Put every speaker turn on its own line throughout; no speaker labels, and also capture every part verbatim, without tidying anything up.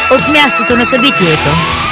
от мястото на събитието.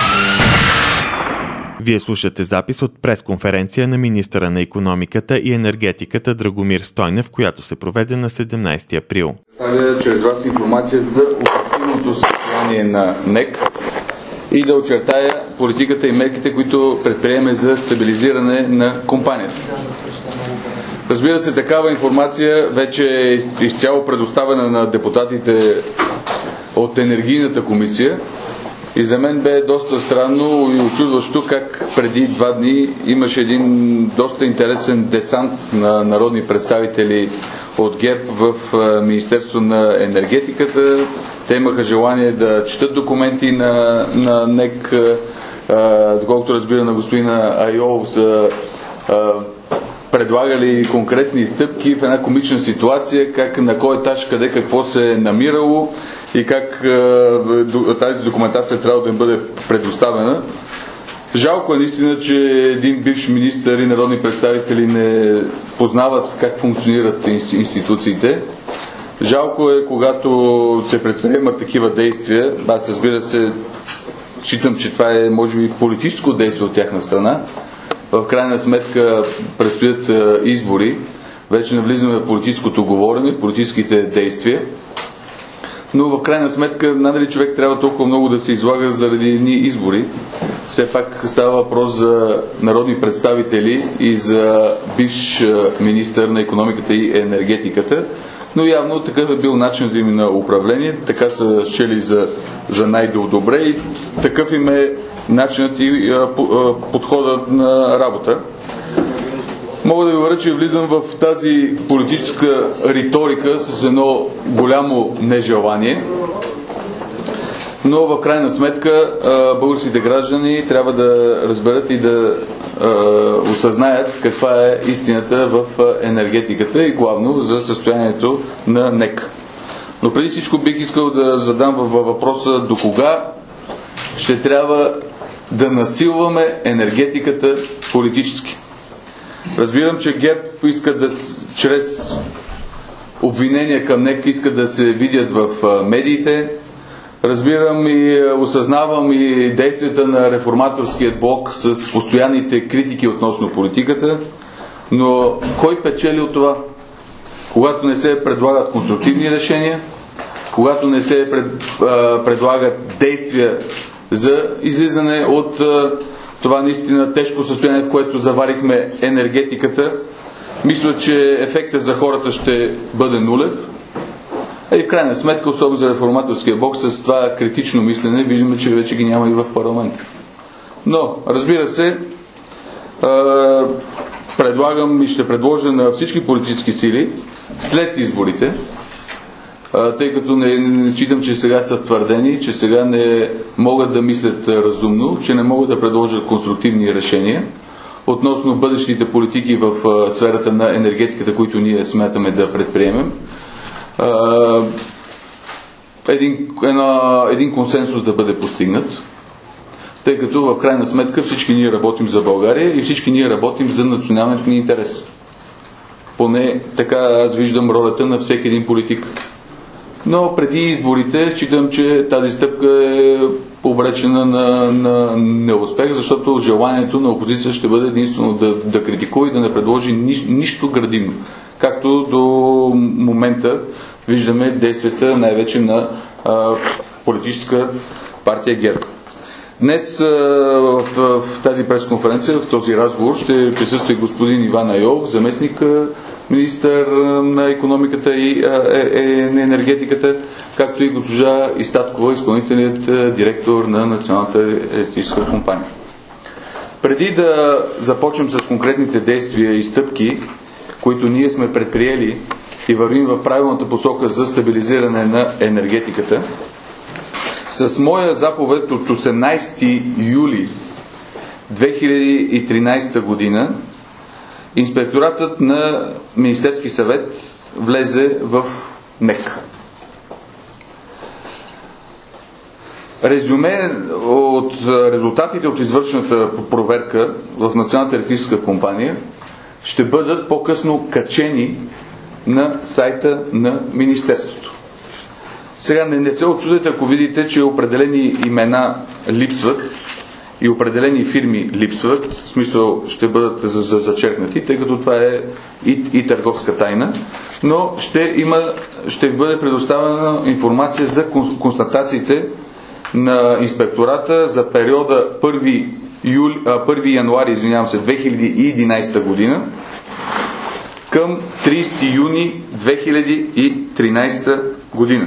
Вие слушате запис от пресконференция на министъра на икономиката и енергетиката Драгомир Стойнев, която се проведе на седемнайсети април.
Представя чрез вас информация за оперативното състояние на НЕК и да очертая политиката и мерките, които предприеме за стабилизиране на компанията. Разбира се, такава информация вече е изцяло предоставена на депутатите от Енергийната комисия и за мен бе доста странно и очудващо как преди два дни имаше един доста интересен десант на народни представители от ГЕРБ в Министерството на енергетиката. Те имаха желание да четат документи на, на НЕК, доколкото разбира на господина Айов, за предлагали конкретни стъпки в една комична ситуация, как на кой етаж, къде какво се е намирало и как е, тази документация трябва да им бъде предоставена. Жалко е наистина, че един бивш министър и народни представители не познават как функционират институциите. Жалко е, когато се предприемат такива действия. Аз, разбира се, считам, че това е може би политическо действие от тяхна страна. В крайна сметка предстоят избори. Вече навлизаме в политическото говорене, политическите действия. Но в крайна сметка, надали човек трябва толкова много да се излага заради едни избори. Все пак става въпрос за народни представители и за бивш министър на икономиката и енергетиката. Но явно такъв е бил начинът им на управление. Така са счели за, за най-добре и такъв им е начинът и подходът на работа. Мога да ви уверя, че влизам в тази политическа риторика с едно голямо нежелание, но в крайна сметка българските граждани трябва да разберат и да осъзнаят каква е истината в енергетиката и главно за състоянието на НЕК. Но преди всичко бих искал да задам въпроса до кога ще трябва да насилваме енергетиката политически. Разбирам, че ГЕРБ иска да, чрез обвинения към НЕК, иска да се видят в медиите. Разбирам и осъзнавам и действията на реформаторският блок с постоянните критики относно политиката, но кой печели от това? Когато не се предлагат конструктивни решения, когато не се пред, а, предлагат действия за излизане от а, това наистина тежко състояние, в което заварихме енергетиката, мисля, че ефектът за хората ще бъде нулев. И в крайна сметка, особено за реформаторския блок, с това критично мислене, виждаме, че вече ги няма и в парламента. Но, разбира се, предлагам и ще предложа на всички политически сили след изборите, тъй като не, не читам, че сега са втвърдени, че сега не могат да мислят разумно, че не могат да предложат конструктивни решения относно бъдещите политики в сферата на енергетиката, които ние смятаме да предприемем. Един, една, един консенсус да бъде постигнат, тъй като в крайна сметка всички ние работим за България и всички ние работим за националният ни интерес. Поне така аз виждам ролята на всеки един политик. Но преди изборите считам, че тази стъпка е обречена на, на неуспех, защото желанието на опозиция ще бъде единствено да, да критикува и да не предложи ни, нищо градивно. Както до момента виждаме действията най-вече на а, политическа партия ГЕРБ. Днес а, в, в тази пресконференция, в този разговор ще присъства и господин Иван Айов, заместник а, министър на икономиката и а, е, е, енергетиката, както и госпожа Истаткова, изпълнителният а, директор на Националната електрическа компания. Преди да започнем с конкретните действия и стъпки, които ние сме предприели и вървим в правилната посока за стабилизиране на енергетиката, с моя заповед от осемнайсети юли две хиляди и тринайсета година Инспекторатът на Министерски съвет влезе в НЕК. Резюме от резултатите от извършената проверка в Националната електрическа компания ще бъдат по-късно качени на сайта на Министерството. Сега не, не се очудете, ако видите, че определени имена липсват и определени фирми липсват, в смисъл ще бъдат за, за, зачеркнати, тъй като това е и, и търговска тайна, но ще, има, ще бъде предоставена информация за констатациите на инспектората за периода първи, юли, първи януари извинявам се, две хиляди и единадесета година към тридесети юни две хиляди и тринадесета година.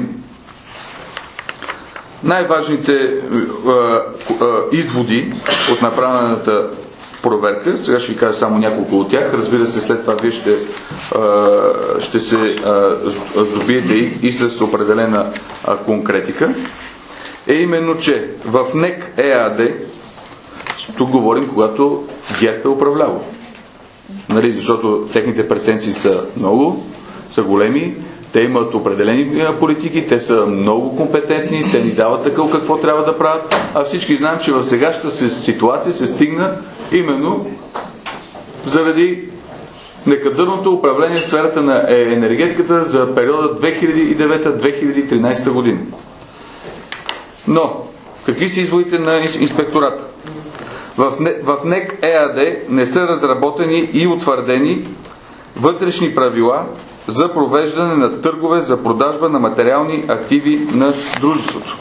Най-важните а, а, изводи от направената проверка, сега ще ви кажа само няколко от тях, разбира се, след това вие ще, а, ще се а, здобиете и, и с определена а, конкретика, е именно, че в НЕК ЕАД, тук говорим когато ГЕРБ е управлявал, нали, защото техните претенции са много, са големи, те имат определени политики, те са много компетентни, те ни дават такъв какво трябва да правят, а всички знаем, че в сегашната ситуация се стигна именно заради некадърното управление в сферата на енергетиката за периода две хиляди и девета до две хиляди и тринадесета година. Но, какви са изводите на инспектората? В НЕК ЕАД не са разработени и утвърдени вътрешни правила за провеждане на търгове за продажба на материални активи на дружеството.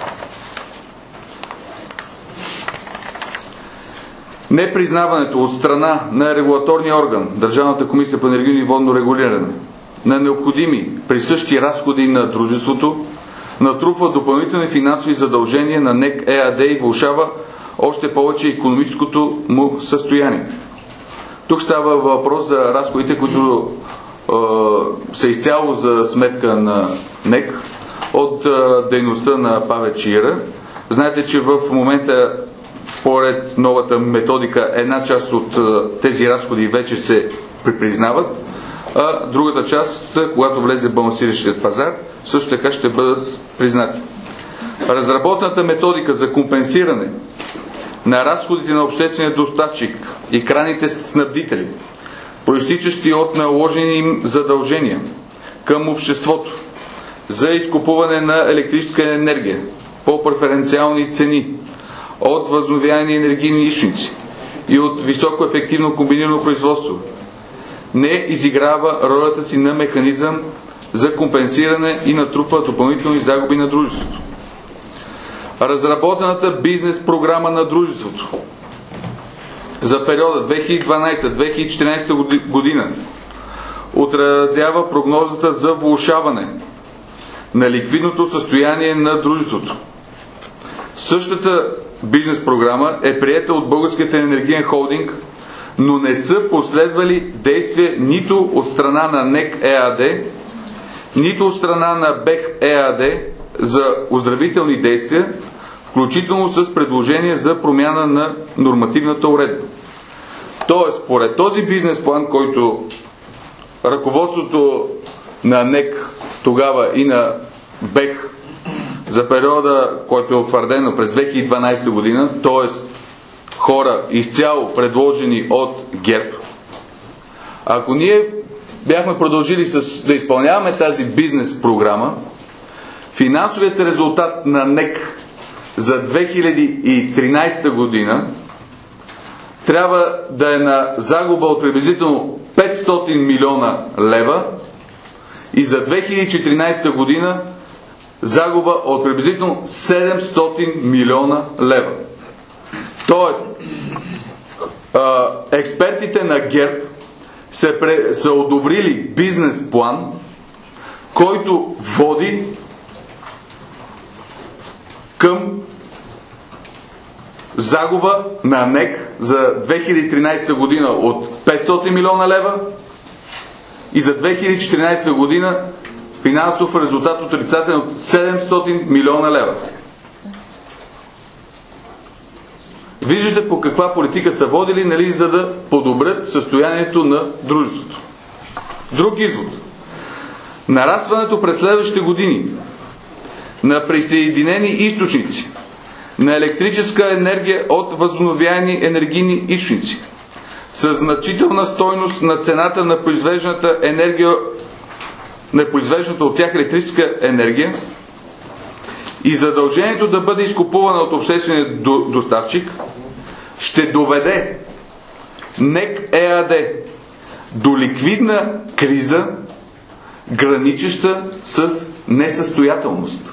Непризнаването от страна на регулаторния орган, Държавната комисия по енергийно и водно регулиране, на необходими присъщи разходи на дружеството, натрупва допълнителни финансови задължения на НЕК ЕАД и влошава още повече икономическото му състояние. Тук става въпрос за разходите, които са изцяло за сметка на НЕК от дейността на ПАВЕЦ Чаира. Знаете, че в момента според новата методика една част от тези разходи вече се припризнават, а другата част, когато влезе балансиращият пазар, също така ще бъдат признати. Разработената методика за компенсиране на разходите на обществения доставчик и крайните снабдители, произтичащи от наложени им задължения към обществото за изкупуване на електрическа енергия по преференциални цени от възобновяеми енергийни източници и от високо ефективно комбинирано производство, не изиграва ролята си на механизъм за компенсиране и натрупва допълнителни загуби на дружеството. Разработената бизнес програма на дружеството за периода две хиляди и дванадесета до две хиляди и четиринадесета година отразява прогнозата за влошаване на ликвидното състояние на дружеството. Същата бизнес програма е приета от Българския енергиен холдинг, но не са последвали действия нито от страна на НЕК ЕАД, нито от страна на БЕХ ЕАД за оздравителни действия, включително с предложение за промяна на нормативната уредба. Тоест, според този бизнес план, който ръководството на НЕК тогава и на БЕХ за периода, който е утвърдено през две хиляди и дванадесета година, т.е. хора изцяло предложени от ГЕРБ, ако ние бяхме продължили с, да изпълняваме тази бизнес програма, финансовият резултат на НЕК за две хиляди и тринадесета година трябва да е на загуба от приблизително петстотин милиона лева и за две хиляди и четиринадесета година загуба от приблизително седемстотин милиона лева. Тоест, експертите на ГЕРБ са, пре, са одобрили бизнес план, който води към загуба на НЕК за две хиляди и тринадесета година от петстотин милиона лева и за две хиляди и четиринадесета година финансов резултат отрицателен от седемстотин милиона лева. Виждате по каква политика са водили, нали, за да подобрят състоянието на дружеството. Друг извод. Нарастването през следващите години на присъединени източници на електрическа енергия от възобновяеми енергийни източници със значителна стойност на цената на произвежданата енергия, на произвежданата от тях електрическа енергия и задължението да бъде изкупувано от обществения доставчик ще доведе НЕК ЕАД до ликвидна криза, граничеща с несъстоятелност.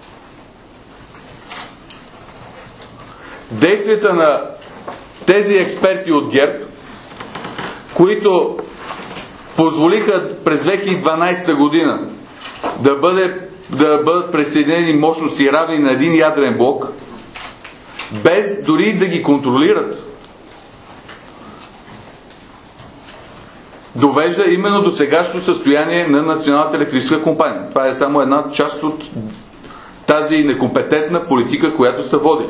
Действията на тези експерти от ГЕРБ, които позволиха през две хиляди и дванадесета година да, бъде, да бъдат присъединени мощности равни на един ядрен блок, без дори да ги контролират, довежда именно до сегашното състояние на Националната електрическа компания. Това е само една част от тази некомпетентна политика, която се води.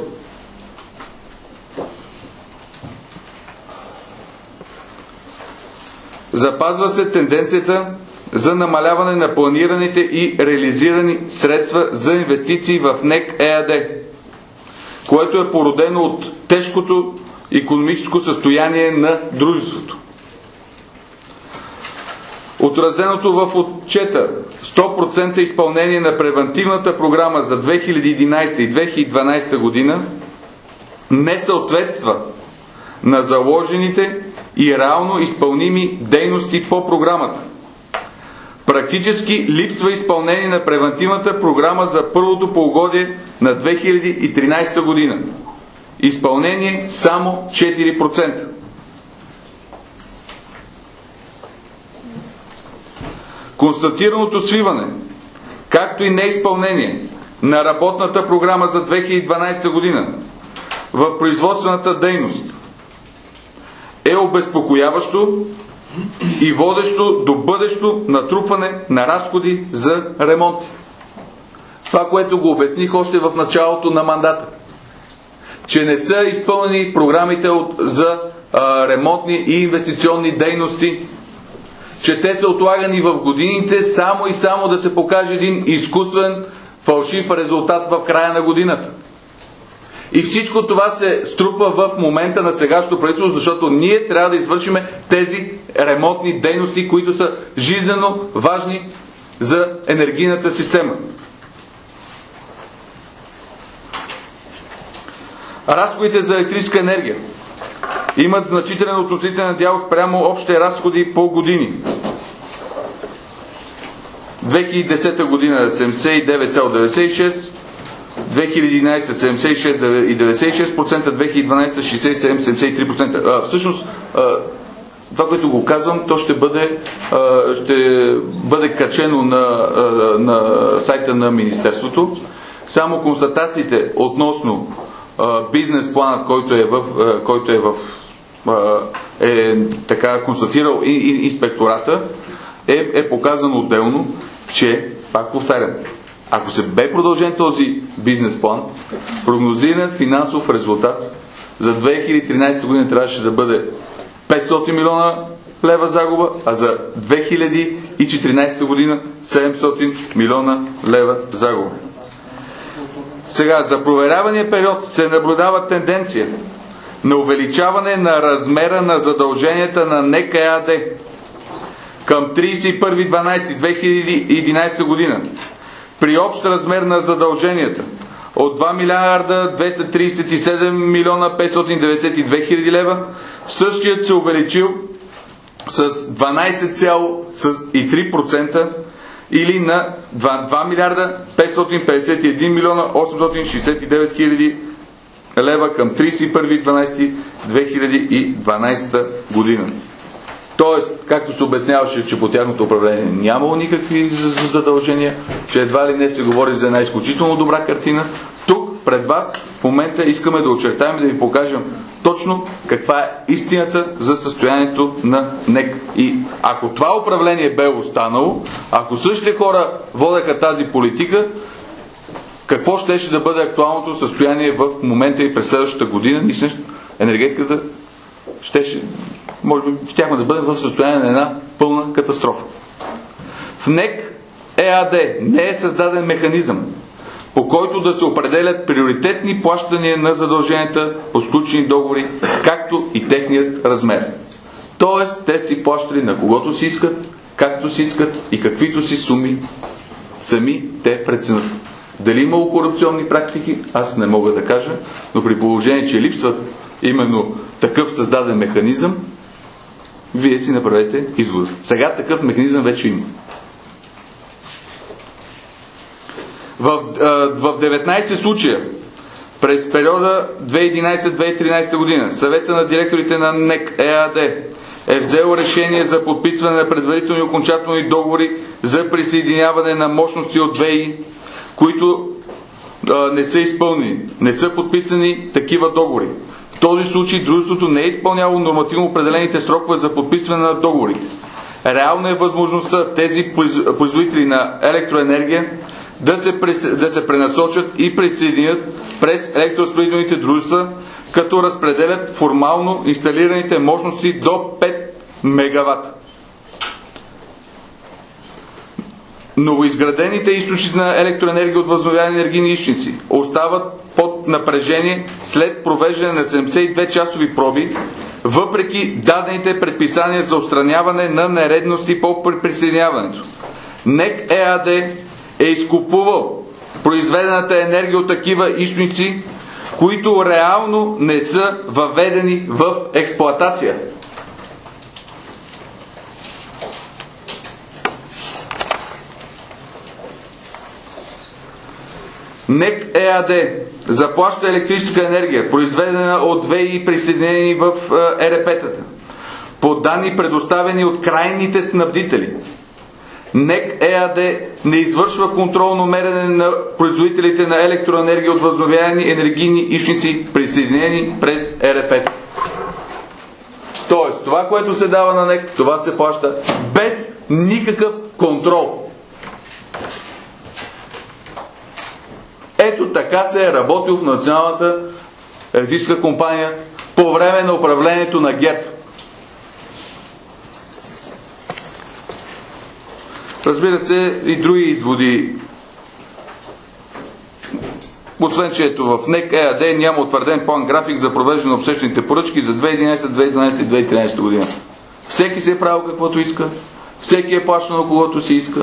Запазва се тенденцията за намаляване на планираните и реализирани средства за инвестиции в НЕК ЕАД, което е породено от тежкото икономическо състояние на дружеството. Отразеното в отчета сто процента изпълнение на превантивната програма за две хиляди и единадесета и две хиляди и дванадесета година не съответства на заложените и реално изпълними дейности по програмата. Практически липсва изпълнение на превантивната програма за първото полугодие на две хиляди и тринадесета година. Изпълнение само четири процента. Констатираното свиване, както и неизпълнение на работната програма за две хиляди и дванадесета година в производствената дейност е обезпокояващо и водещо до бъдещо натрупване на разходи за ремонти. Това, което го обясних още в началото на мандата, че не са изпълнени програмите от, за а, ремонтни и инвестиционни дейности, че те са отлагани в годините само и само да се покаже един изкуствен фалшив резултат в края на годината. И всичко това се струпа в момента на сегашното правителство, защото ние трябва да извършим тези ремонтни дейности, които са жизнено важни за енергийната система. Разходите за електрическа енергия имат значителен относителен дял спрямо общите разходи по години. две хиляди и десета година седемдесет и девет цяло деветдесет и шест, две хиляди и единадесета седемдесет и шест цяло деветдесет и шест процента, две хиляди и дванадесета шейсет и седем цяло седемдесет и три процента. А, всъщност, а, това, което го казвам, то ще бъде, а, ще бъде качено на, а, на сайта на Министерството. Само констатациите относно а, бизнес планът, който е в, а, който е в а, е така констатирал и, и инспектората, е, е показано отделно, че, пак повтарям, ако се бе продължен този бизнес план, прогнозираният финансов резултат за две хиляди и тринадесета година трябваше да бъде петстотин милиона лева загуба, а за две хиляди и четиринадесета година седемстотин милиона лева загуба. Сега, за проверявания период се наблюдава тенденция на увеличаване на размера на задълженията на НЕК ЕАД към тридесет и първи декември две хиляди и единадесета година. При общ размер на задълженията от два милиарда двеста тридесет и седем милиона петстотин деветдесет и две хиляди лева, същият се увеличил с дванадесет цяло и три процента или на два милиарда петстотин петдесет и един милиона осемстотин шейсет и девет хиляди лева към тридесет и първи декември две хиляди и дванадесета година. Тоест, както се обясняваше, че по тяхното управление нямало никакви задължения, че едва ли не се говори за една изключително добра картина, тук пред вас в момента искаме да очертаем и да ви покажем точно каква е истината за състоянието на НЕК. И ако това управление бе останало, ако същите хора водеха тази политика, какво щеше да бъде актуалното състояние в момента и през следващата година? Наистина енергетиката щеше, може би, щяхме да бъдем в състояние на една пълна катастрофа. В НЕК ЕАД не е създаден механизъм, по който да се определят приоритетни плащания на задълженията по сключени договори, както и техният размер. Тоест, те си плащали на когото си искат, както си искат и каквито си суми сами те преценят. Дали имало корупционни практики, аз не мога да кажа, но при положение, че липсват именно такъв създаден механизъм, вие си направете извод. Сега такъв механизъм вече има. В, в деветнайсет случая през периода две хиляди и единайсета до две хиляди и тринайсета година Съвета на директорите на НЕК ЕАД е взел решение за подписване на предварителни окончателни договори за присъединяване на мощности от ВЕИ, които а, не са изпълнени. Не са подписани такива договори. В този случай дружеството не е изпълняло нормативно определените срокове за подписване на договорите. Реална е възможността тези производители на електроенергия да се, да се пренасочат и присъединят през електроразпределителните дружества, като разпределят формално инсталираните мощности до пет мегавата. Новоизградените източници на електроенергия от възобновяеми енергийни източници остават под напрежение след провеждане на седемдесет и две часови проби, въпреки дадените предписания за отстраняване на нередности по присъединяването. НЕК ЕАД е изкупувал произведената енергия от такива източници, които реално не са въведени в експлоатация. НЕК ЕАД заплаща електрическа енергия, произведена от ВЕИ, присъединени в ЕРП-тата, по данни предоставени от крайните снабдители. НЕК ЕАД не извършва контролно мерене на производителите на електроенергия от възобновяеми енергийни източници, присъединени през ЕРП-тата. Тоест, това, което се дава на НЕК, това се плаща без никакъв контрол. Ето така се е работил в Националната електрическа компания по време на управлението на ГЕРБ. Разбира се, и други изводи. Освен, че ето в НЕК ЕАД няма утвърден план график за провеждане на обществените поръчки за две хиляди и единайсета, две хиляди и дванайсета и две хиляди и тринайсета година. Всеки се е правил каквото иска, всеки е плащал на когото си иска,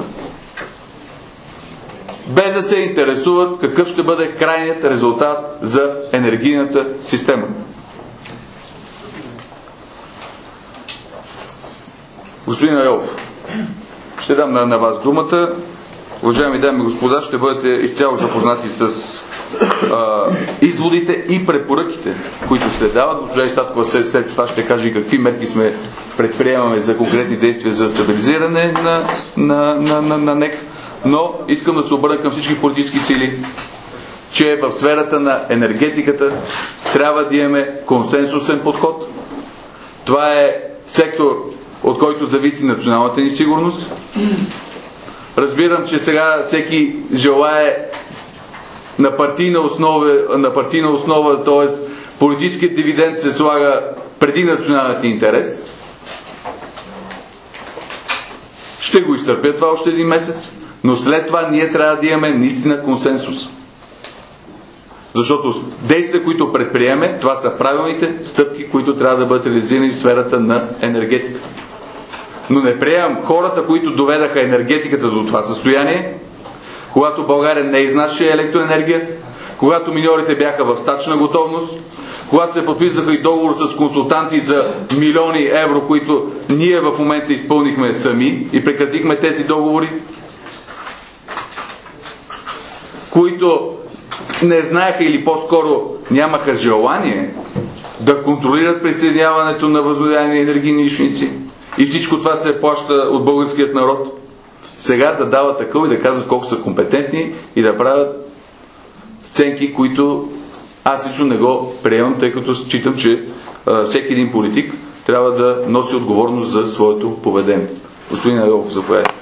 без да се интересуват какъв ще бъде крайният резултат за енергийната система. Господин Айов, ще дам на, на вас думата. Уважаеми дами и господа, ще бъдете изцяло запознати с а, изводите и препоръките, които се дават. Госпожа Истаткова след, след това ще каже и какви мерки сме предприемаме за конкретни действия за стабилизиране на, на, на, на, на НЕК. Но искам да се обърна към всички политически сили, че в сферата на енергетиката трябва да имаме консенсусен подход. Това е сектор, от който зависи националната ни сигурност. Разбирам, че сега всеки желае на партийна основа, на партийна основа, т.е. политическият дивиденд се слага преди националният интерес. Ще го изтърпя това още един месец, но след това ние трябва да имаме наистина консенсус. Защото действия, които предприеме, това са правилните стъпки, които трябва да бъдат реализирани в сферата на енергетиката. Но не приемам хората, които доведаха енергетиката до това състояние, когато България не изнасяше електроенергия, когато миньорите бяха в стачна готовност, когато се подписаха и договор с консултанти за милиони евро, които ние в момента изпълнихме сами и прекратихме тези договори, които не знаеха или по-скоро нямаха желание да контролират присъединяването на възобновяеми енергийни източници. И всичко това се плаща от българският народ. Сега да дават такъв и да казват колко са компетентни и да правят сценки, които аз лично не го приемам, тъй като считам, че а, всеки един политик трябва да носи отговорност за своето поведение. Господин Айов, заповядайте.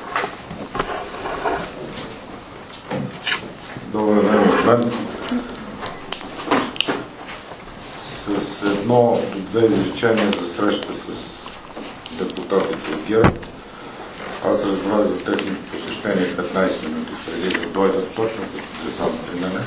Добър ден от мен. С едно две изречения за среща с депутатите от ГЕРБ. Аз разбрах за техното посещение петнайсет минути преди да дойдат, точно като десант при мене.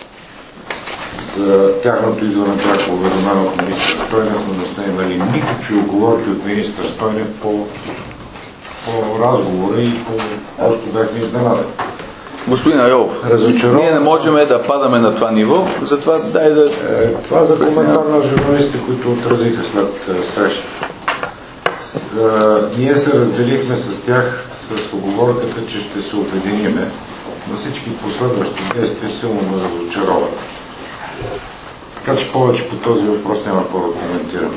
За тяхното идване бях уведомен от министър Стойнев, но не сме имали никакви оговорки от министър Стойнев по, по разговора и по... Просто бяхме изненадени.
Господин Айолов, ние не можем да падаме на това ниво, затова дай да...
Е, това за коментар на журналистите, които отразиха след е, среща. Е, ние се разделихме с тях с оговорката, че ще се обединиме, но всички последващи действия силно ме разочароват. Така че повече по този въпрос няма какво да коментирам.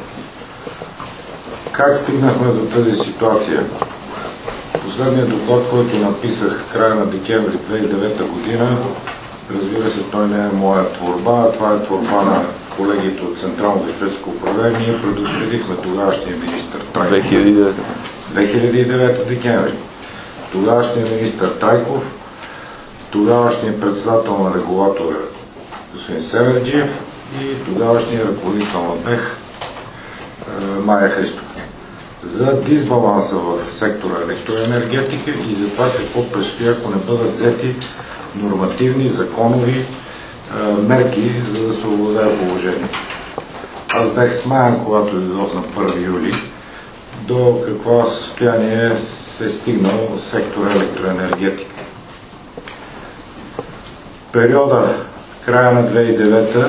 Как стигнахме до тази ситуация? Последният доклад, който написах в края на декември две хиляди и девета година, разбира се, той не е моя творба, това е творба на колегите от Централното шведско управление. Ние предупредихме тогавашния министър Трайков.
две хиляди и девета.
две хиляди и девета декември. Тогавашния министър Трайков, тогавашния председател на регулатора господин Северджиев и тогавашния ръководител на БЕХ Майя Христов. За дисбаланса в сектора електроенергетика и за това какво предстои, ако не бъдат взети нормативни, законови е, мерки, за да се овладее положението. Аз бях смаян, когато дойдох на първи юли, до какво състояние се е стигнал в сектора електроенергетика. Периода края на две хиляди и девета,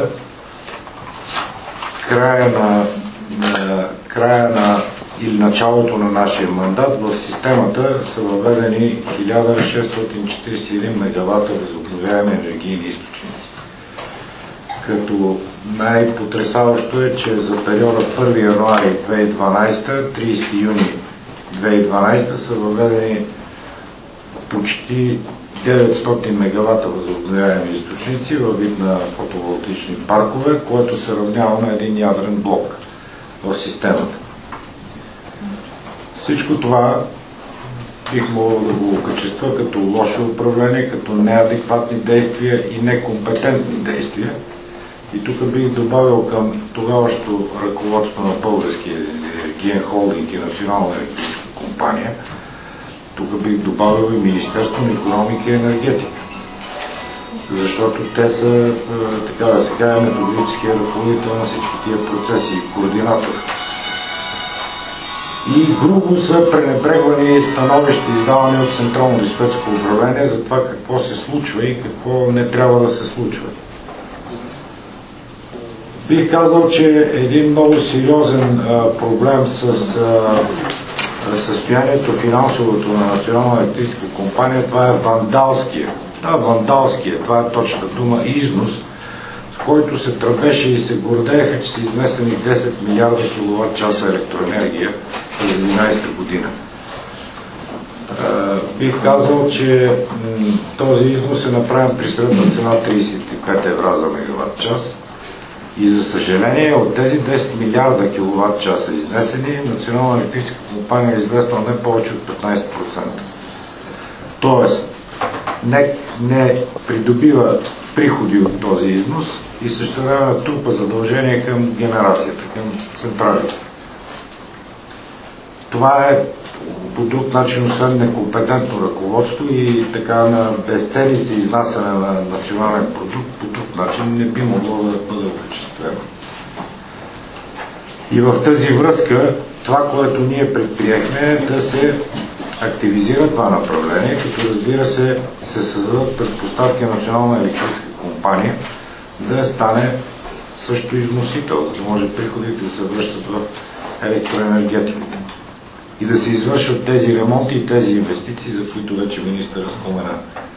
края на, на, края на или началото на нашия мандат, в системата са въведени хиляда шестстотин четиридесет и един мегавата възобновяеми енергийни източници. Като най-потресаващо е, че за периода първи януари две хиляди и дванадесета – тридесети юни две хиляди и дванадесета са въведени почти деветстотин мегавата възобновяеми източници във вид на фотоволтаични паркове, което се равнява на един ядрен блок в системата. Всичко това бих могъл да го окачества като лошо управление, като неадекватни действия и некомпетентни действия. И тук бих добавил към тогавашното ръководство на Българския енергиен холдинг и Национална електрическа компания, тук бих добавил и Министерство на икономика и енергетика. Защото те са, така да се каже, методическия ръководител на всички тия процеси и координатор. И грубо са пренебрегвани становища, издавани от Централно шведско управление за това какво се случва и какво не трябва да се случва. Бих казал, че един много сериозен а, проблем с а, състоянието финансовото на Национална електрическа компания, това е вандалския. Да, вандалския, това е точната дума, износ, с който се тръбеше и се гордееха, че са изнесени десет милиарда киловатт часа електроенергия през две хиляди и единадесета година. Uh, бих казал, че м, този износ е направен при средна цена тридесет и пет евро за мегаватт час. И за съжаление, от тези десет милиарда киловатт часа изнесени, Национална електрическа компания е изнесла не повече от петнадесет процента. Тоест, не, не придобива приходи от този износ и същевременно трупа задължение към генерацията, към централите. Това е по друг начин, освен некомпетентно ръководство и така на безцелица изнасяне на национален продукт, по друг начин не би могло да бъде окачествено. И в тази връзка това, което ние предприехме, е да се активизира това направление, като разбира се се създадат предпоставки на Национална електрическа компания да стане също износител, за да може приходите да се връщат в електроенергетиката и да се извършват тези ремонти и тези инвестиции, за които вече министърът спомена.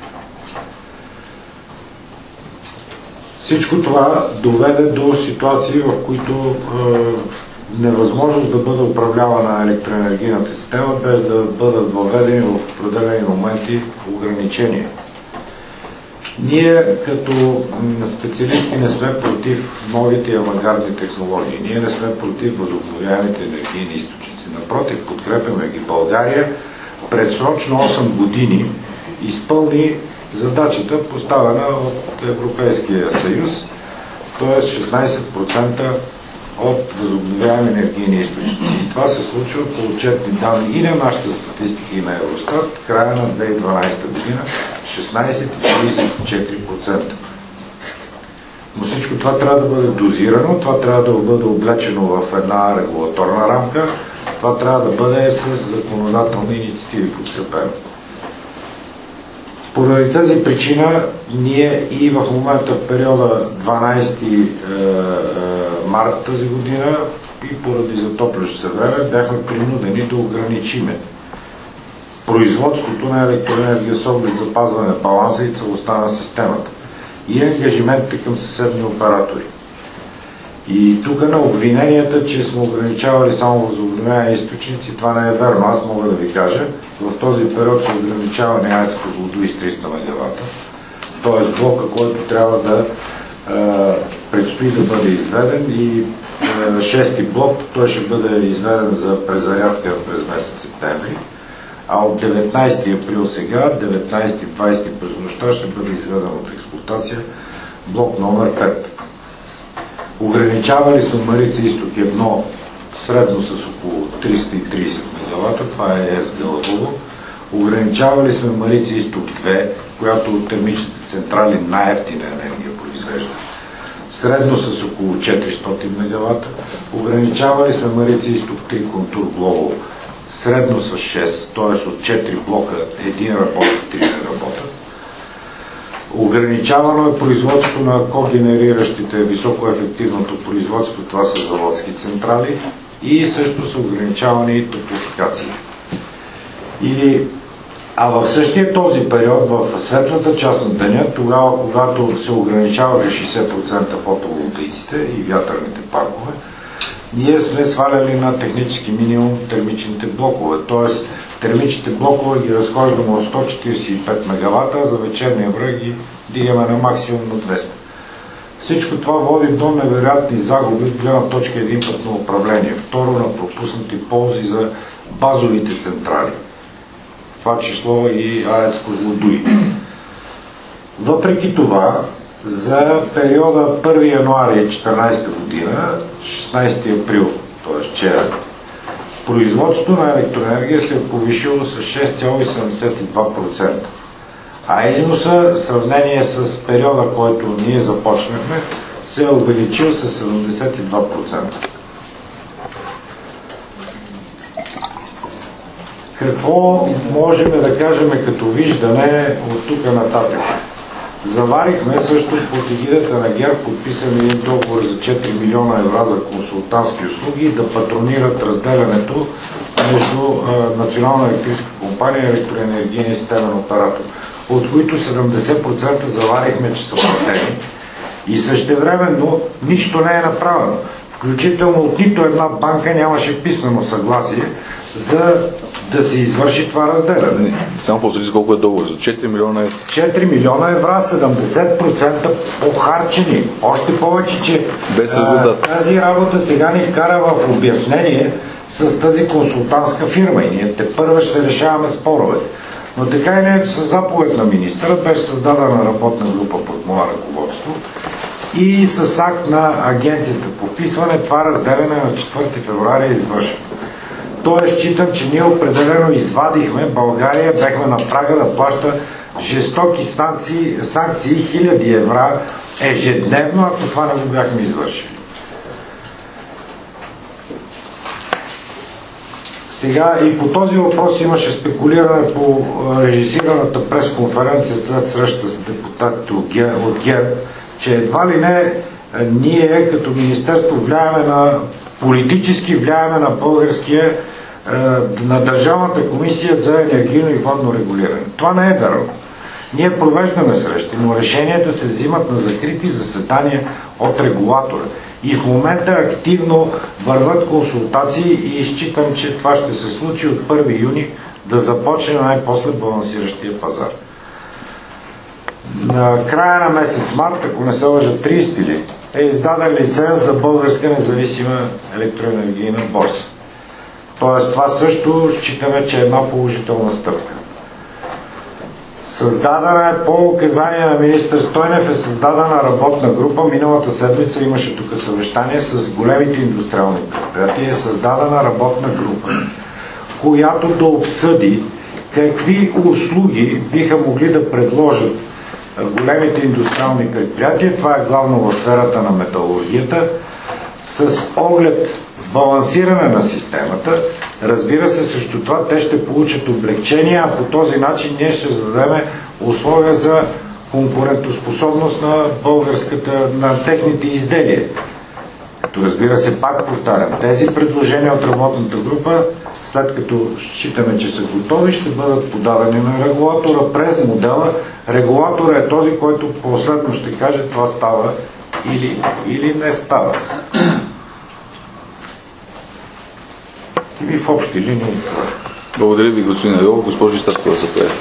Всичко това доведе до ситуации, в които е, невъзможност да бъде управлявана електроенергийната система, без да бъдат въведени в определени моменти ограничения. Ние като специалисти не сме против новите и авангардни технологии. Ние не сме против възобновяемите енергийни източници. Напротив, подкрепяме ги. България предсрочно осем години изпълни задачата, поставена от Европейския съюз, т.е. шестнадесет процента от възобновяеми енергийни източници. И това се случва по отчетни данни и на нашата статистика и на Евростат, края на две хиляди и дванадесета година шестнадесет и тридесет и четири процента. Но всичко това трябва да бъде дозирано, това трябва да бъде облечено в една регулаторна рамка, това трябва да бъде с законодателни инициативи подкрепено. Поради тази причина ние и в момента в периода дванайсети март тази година и поради затоплящо се време бяхме принудени да ограничиме производството на електроенергия с оглед запазване на баланса и целостта на системата и ангажиментите към съседни оператори. И тук на обвиненията, че сме ограничавали само възобновяеми източници, това не е верно. Аз мога да ви кажа, в този период се ограничава не АЕЦ Козлодуй с триста мегавата, т.е. блока, който трябва да е, предстои да бъде изведен и е, шести блок, той ще бъде изведен за презарядка през месец септември, а от деветнайсети април сега, деветнайсети двайсети през нощта ще бъде изведен от експлоатация блок номер пет. Ограничавали сме Марица Изток едно средно с около триста и трийсет мегавата, това е ЕС Гълъбово. Ограничавали сме Марица Изток две, която от термичните централи най-евтина енергия произвежда, средно с около четиристотин мегавата. Ограничавали сме Марица Изток три Контур Глобал, средно с шест, т.е. от четири блока един работи, три не работят. Ограничавано е производството на когенериращите високоефективното производство, това са заводски централи, и също са ограничавани и топлофикации. Или, а в същия този период, в светлата част на деня, тогава, когато се ограничаваха шейсет процента фотоволтаиците и вятърните паркове, ние сме сваляли на технически минимум термичните блокове, т.е. термичните блокове ги разхождаме от сто четирийсет и пет мегавата, а за вечерния време ги дигаме на максимум на двеста. Всичко това води до невероятни загуби от гледна точка един път на управление. Второ, на пропуснати ползи за базовите централи. Това число и АЕЦ Козлодуй. Въпреки това, за периода първи януари две хиляди и четиринайсета година, шестнайсети април, т.е. вчера, производството на електроенергия се е повишило с шест цяло седемдесет и два процента. А износа, в сравнение с периода, който ние започнахме, се е увеличил с седемдесет и два процента. Какво можем да кажем като виждане от тук нататък? Заварихме също под егидата на ГЕРБ, подписан един договор за четири милиона евро за консултантски услуги да патронират разделянето между а, Национална електрическа компания и електроенергийния системен оператор, от които седемдесет процента заварихме, че са платени и същевременно нищо не е направено. Включително от нито една банка нямаше писмено съгласие за да се извърши това разделяне.
Само повторите колко е договор? За четири милиона евро?
четири милиона евро, седемдесет процента похарчени. Още повече, че
без резултат.
Тази работа сега ни вкара в обяснение с тази консултантска фирма и ние те първа ще решаваме споровете. Но така и не, с заповед на министъра беше създадена работна група под мое ръководство и с акт на агенцията по вписване това разделяне на четвърти февруари е извършено. Тоест, считам, че ние определено извадихме България, бяхме на прага да плаща жестоки санкции, санкции хиляди евра ежедневно, ако това не го бяхме извършили. Сега и по този въпрос имаше спекулиране по режисираната пресконференция след среща с депутатите от ГЕРБ, че едва ли не ние като министерство влияеме на политически влияеме на българския, на Държавната комисия за енергийно и водно регулиране. Това не е верно. Ние провеждаме срещи, но решенията се взимат на закрити заседания от регулатора. И в момента активно върват консултации и считам, че това ще се случи от първи юни да започне най-после балансиращия пазар. На края на месец март, ако не се лъжа, трийсети е издаден лиценз за българска независима електроенергийна борса. Тоест това също считаме, че е една положителна стъпка. Създадена е по указание на министър Стойнев е създадена работна група. Миналата седмица имаше тук съвещание с големите индустриални предприятия. Е създадена работна група, която да обсъди какви услуги биха могли да предложат големите индустриални предприятия. Това е главно в сферата на металургията, с оглед балансиране на системата. Разбира се, също това те ще получат облегчения, а по този начин ние ще зададем условия за конкурентоспособност на българската, на техните изделия. Като разбира се, пак повтарям, тези предложения от работната група, след като считаме, че са готови, ще бъдат подадени на регулатора през модела. Регулатора е този, който последно ще каже това става или, или не става. И в общи линии.
Благодаря ви, господин Айов. Госпожи Статкова, заповядайте.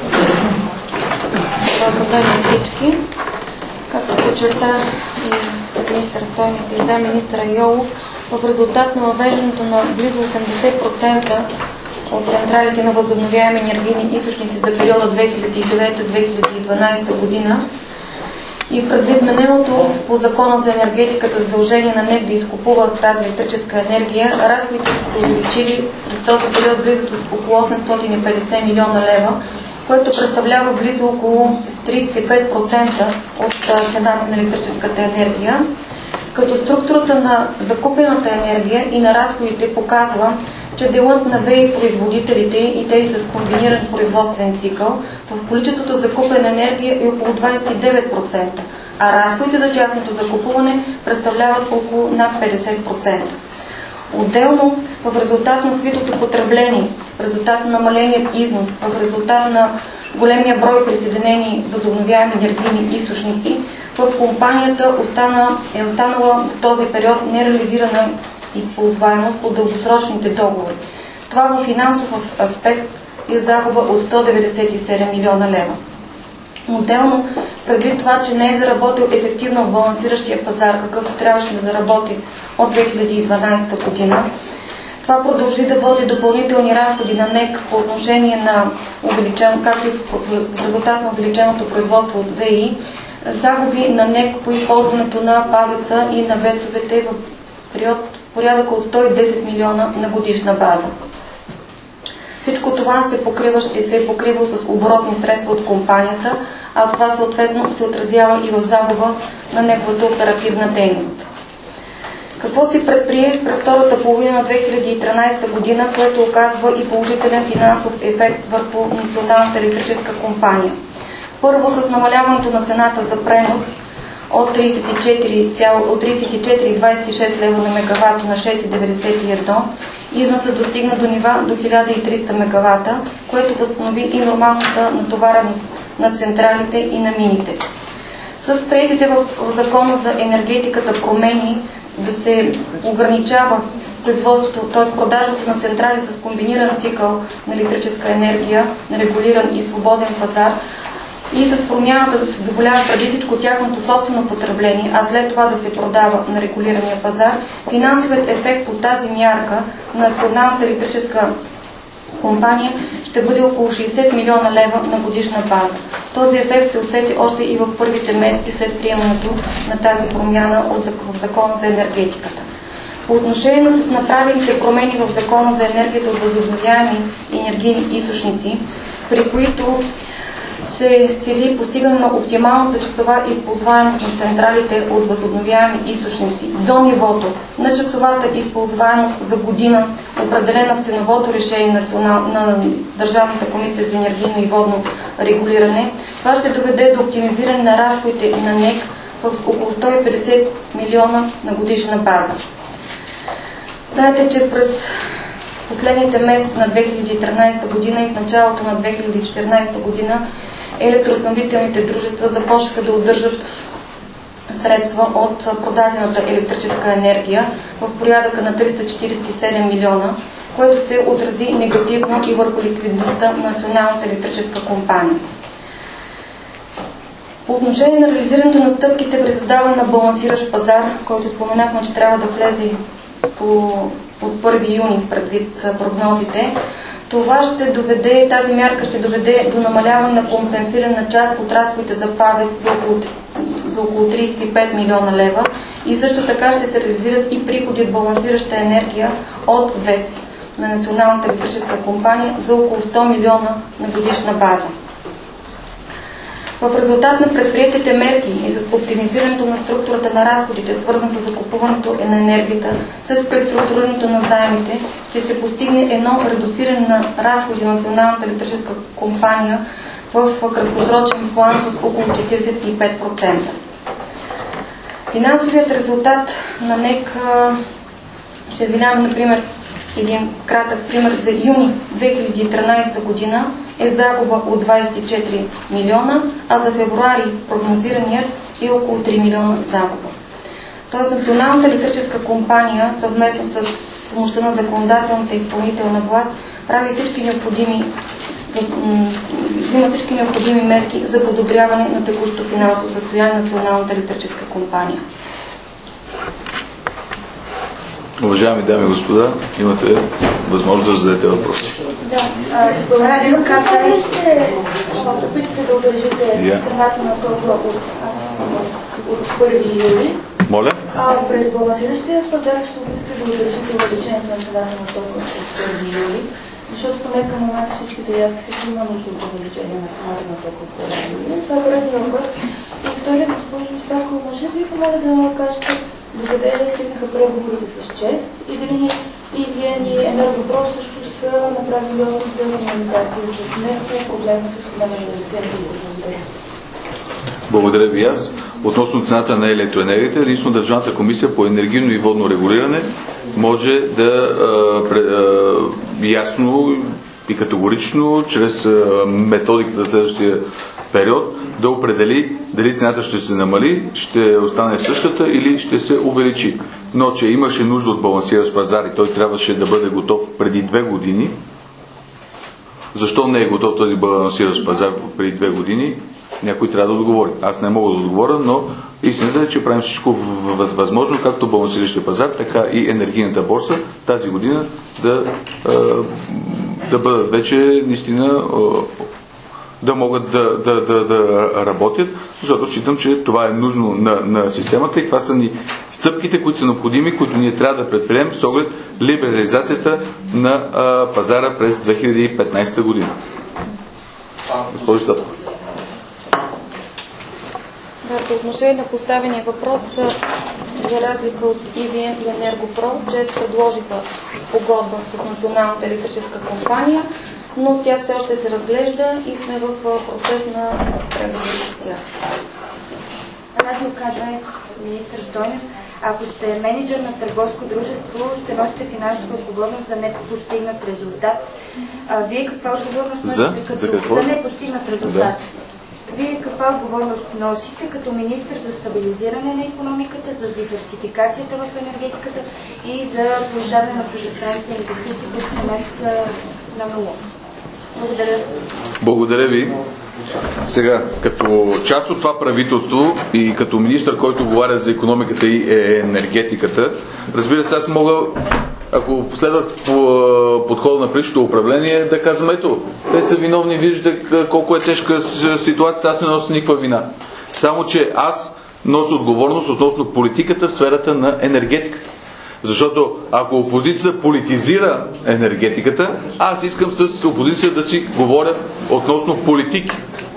Благодаря на всички. Както подчерта и министър Стойнев и заместник-министър Йолов, в резултат на въвеждането на близо осемдесет процента от централите на възобновяеми енергийни източници за периода две хиляди и девета до две хиляди и дванадесета година и предвид мененото по Закона за енергетиката задължение на НЕК да изкупува тази електрическа енергия, разходите са се увеличили през този период близо с около осемстотин и петдесет милиона лева, което представлява близо около тридесет и пет процента от цената на електрическата енергия, като структурата на закупената енергия и на разходите показва, че делът на ВЕИ производителите и тези с комбиниран производствен цикъл в количеството закупена енергия е около двадесет и девет процента, а разходите за тяхното закупуване представляват около над петдесет процента. Отделно, в резултат на свитото потребление, в резултат на намаления износ, в резултат на големия брой присъединени възобновяеми енергийни източници, в компанията остана, е останала в този период нереализирана използваемост по дългосрочните договори. Това в финансов аспект е загуба от сто деветдесет и седем милиона лева. Отделно, предвид това, че не е заработил ефективно в балансиращия пазар, какъвто трябваше да заработи от две хиляди и дванадесета година, това продължи да води допълнителни разходи на НЕК по отношение на увеличен, както и в резултат на увеличеното производство от ВЕИ, загуби на НЕК по използването на ПАВЕЦа и на ВЕЦовете в период порядъка от сто и десет милиона на годишна база. Всичко това се покрива и се е покривало с оборотни средства от компанията, а това съответно се отразява и в загуба на неговата оперативна дейност. Какво се предприе през втората половина на две хиляди и тринадесета година, което оказва и положителен финансов ефект върху Националната електрическа компания? Първо, с намаляването на цената за пренос от тридесет и четири цяло двадесет и шест лева на мегаватт на шест цяло деветдесет и едно, износът достигна до нива до хиляда и триста мегавата, което възстанови и нормалната натовареност на централите и на мините. С приетите в Закона за енергетиката промени да се ограничава производството, т.е. продажбата на централи с комбиниран цикъл на електрическа енергия, на регулиран и свободен пазар, и с промяната да се задоволява преди всичко тяхното собствено потребление, а след това да се продава на регулирания пазар, финансовият ефект от тази мярка на Националната електрическа компания ще бъде около шейсет милиона лева на годишна база. Този ефект се усети още и в първите месеци след приемането на тази промяна от в Закона за енергетиката. По отношение на с направените промени в Закона за енергията от възобновяеми енергийни източници, при които се цели постигане на оптималната часова използваемост на централите от възобновяеми източници до нивото на часовата използваемост за година, определена в ценовото решение национал... на Държавната комисия за енергийно и водно регулиране. Това ще доведе до оптимизиране на разходите на НЕК в около сто и петдесет милиона на годишна база. Знаете, че през последните месеци на две хиляди и тринадесета година и в началото на две хиляди и четиринадесета година електроснабдителните дружества започнаха да удържат средства от продадената електрическа енергия в порядъка на триста четиридесет и седем милиона, което се отрази негативно и върху ликвидността на Националната електрическа компания. По отношение на реализирането на стъпките при създаване на балансиращ пазар, който споменахме, че трябва да влезе по, от първи юни предвид прогнозите, това ще доведе, тази мярка ще доведе до намаляване на компенсиране на част от разходите за ПАВЕЦ за около, за около тридесет и пет милиона лева и също така ще се реализират и приходи от балансираща енергия от ВЕЦ на Националната електрическа компания за около сто милиона на годишна база. В резултат на предприетите мерки и с оптимизирането на структурата на разходите, свързан с закупуването на енергията, с преструктурирането на заемите, ще се постигне едно редуциране на разходи на Националната електрическа компания в в краткосрочен план с около четиридесет и пет процента. Финансовият резултат на НЕК, ще ви дам, например, един кратък пример за юни две хиляди и тринадесета година е загуба от двадесет и четири милиона, а за февруари прогнозираният е около три милиона загуба. Тоест Националната електрическа компания съвместно с помощта на законодателната и изпълнителна власт прави всички необходими, взима всички необходими мерки за подобряване на текущото финансово състояние на Националната електрическа компания.
Уважаеми дами и господа, имате възможност да зададете въпроси.
Да, благодаря. Как ли ще опитате да удържите цената на тока от, от първи юли?
Моля?
А през балансиращия пазар ще опитате да удържите увеличението на цената на тока от първи юли? Защото поне към момента всички заявки се има нужда от увеличение на цената на тока от първи юли. Това е първият въпрос. И втория, госпожо Стако, може ли ви помоля да кажете докъде да стигнаха преговорите с ЧЕЗ и дали и вие ни Енергопро също са направили опит за комуникация с него по проблема с отнемане на лицензии?
Благодаря ви аз. Относно цената на електроенергията, единствено Държавната комисия по енергийно и водно регулиране може да а, пре, а, ясно и категорично, чрез а, методиката за следващия период, да определи дали цената ще се намали, ще остане същата или ще се увеличи. Но че имаше нужда от балансиращ пазар и той трябваше да бъде готов преди две години, защо не е готов този балансиращ пазар преди две години, някой трябва да отговори. Аз не мога да отговоря, но истината е, че правим всичко възможно, както балансиращия пазар, така и енергийната борса тази година да, да бъдат вече наистина да могат да, да, да, да работят, защото считам, че това е нужно на, на системата и това са ни стъпките, които са необходими, които ние трябва да предприемем с оглед либерализацията на а, пазара през две хиляди и петнадесета година. Госпожо Статко.
Да, по отношение на поставения въпрос, за разлика от И Ви Ен и Енергопро, ЧЕЗ предложиха спогодба с Националната електрическа компания, но тя все още се разглежда и сме в процес на преговори с тях.
Радио Кадра, министър Стойнев, ако сте менеджер на търговско дружество, ще носите финансова отговорност за непостигнат резултат. А, вие каква отговорност носите
за?
като
За, какво?
за непостигнат резултат? Да. Вие каква отговорност носите като министър за стабилизиране на икономиката, за диверсификацията в енергетиката и за повишаване на чуждестранните инвестиции, които в момента са на нула? Благодаря.
Благодаря ви. Сега, като част от това правителство и като министър, който говоря за икономиката и енергетиката, разбира се, аз мога, ако последват по подхода на предишното управление, да казвам, ето, те са виновни, виждате колко е тежка ситуацията, аз не нося никаква вина. Само, че аз нося отговорност относно политиката в сферата на енергетиката. Защото ако опозицията политизира енергетиката, аз искам с опозицията да си говоря относно политики.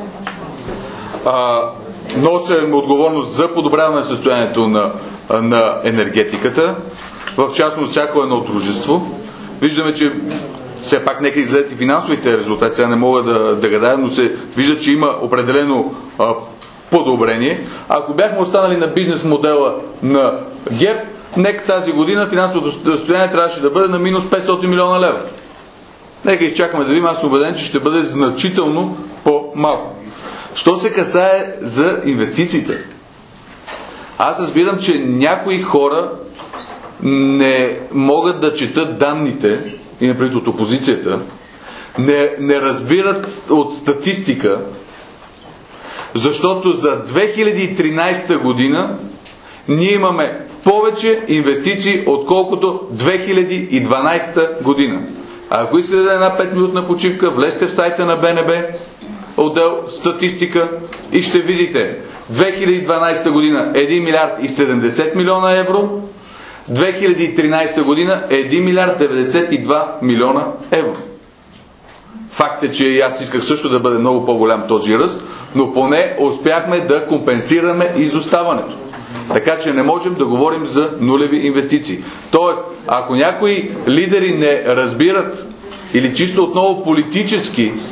А, нося отговорност за подобряване на състоянието на, на енергетиката, в частност всяко едно дружество. Виждаме, че все пак нека изгледат и финансовите резултати, сега не мога да, да гадая, но се вижда, че има определено а, подобрение. Ако бяхме останали на бизнес модела на ГЕРБ, нека тази година финансовото състояние трябваше да бъде на минус петстотин милиона лева. Нека изчакаме да видим, аз съм убеден, че ще бъде значително по-малко. Що се касае за инвестициите? Аз разбирам, че някои хора не могат да четат данните, и напред от опозицията, не, не разбират от статистика, защото за две хиляди и тринадесета година ние имаме повече инвестиции, отколкото две хиляди и дванадесета година. А ако искате да е една пет-минутна почивка, влезте в сайта на Б Н Б, отдел статистика и ще видите две хиляди и дванадесета година един милиард и седемдесет милиона евро, две хиляди и тринадесета година един милиард деветдесет и два милиона евро. Факт е, че и аз исках също да бъде много по-голям този ръст, но поне успяхме да компенсираме изоставането. Така че не можем да говорим за нулеви инвестиции. Тоест, ако някои лидери не разбират или чисто отново политически